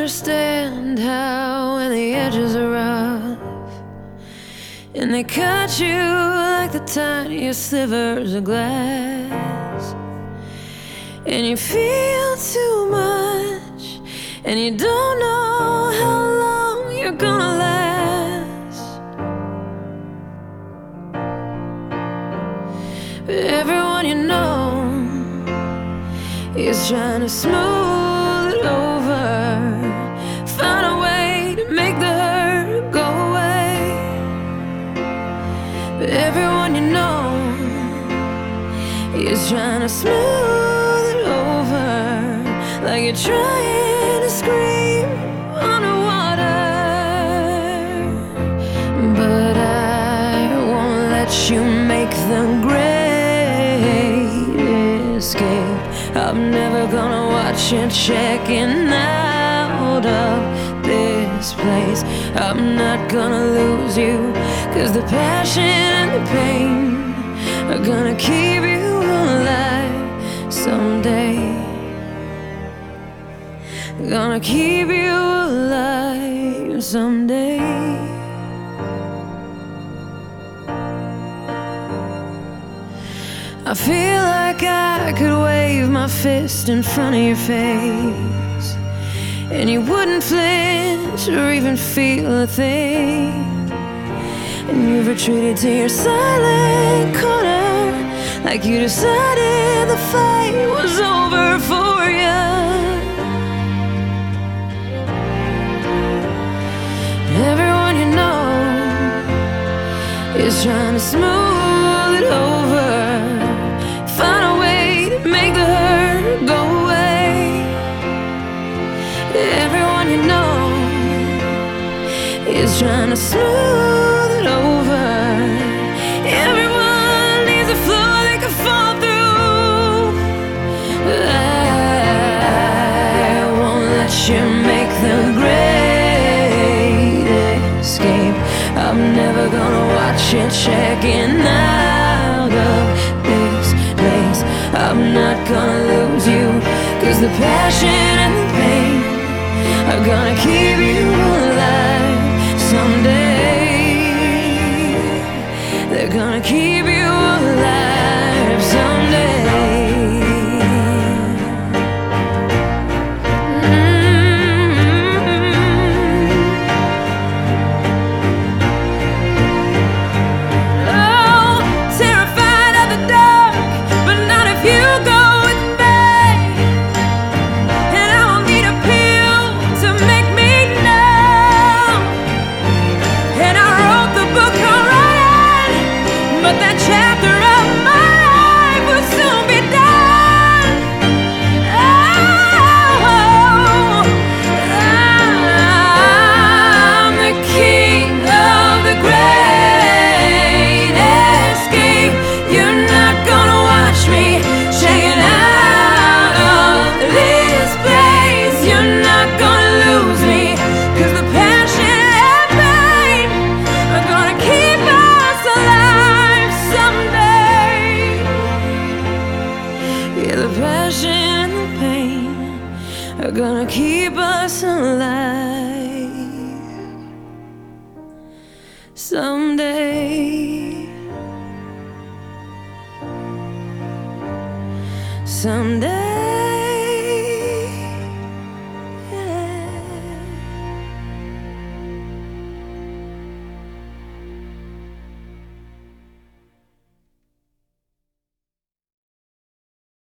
understand how when the edges are rough and they cut you like the tiniest slivers of glass, and you feel too much and you don't know how long you're gonna last. But everyone you know is trying to smooth it over, find a way to make the hurt go away. But everyone you know is trying to smooth it over, like you're trying to scream underwater. But I won't let you make the great escape. I'm never gonna watch you checking out of this place. I'm not gonna lose you, 'cause the passion and the pain are gonna keep you alive someday. Gonna keep you alive someday. I feel like I could wave my fist in front of your face and you wouldn't flinch or even feel a thing. And you've retreated to your silent corner, like you decided the fight was over for you. Everyone you know is trying to smooth it over, find a way to make the hurt go away. Everyone you know is trying to smooth it over. Everyone needs a floor they can fall through. I won't let you make the great escape. I'm never gonna watch you checking out of this place. I'm not gonna lose you, 'cause the passion and the pain are gonna keep you alive someday. They're gonna keep you alive someday. The passion and the pain are gonna keep us alive someday. Someday.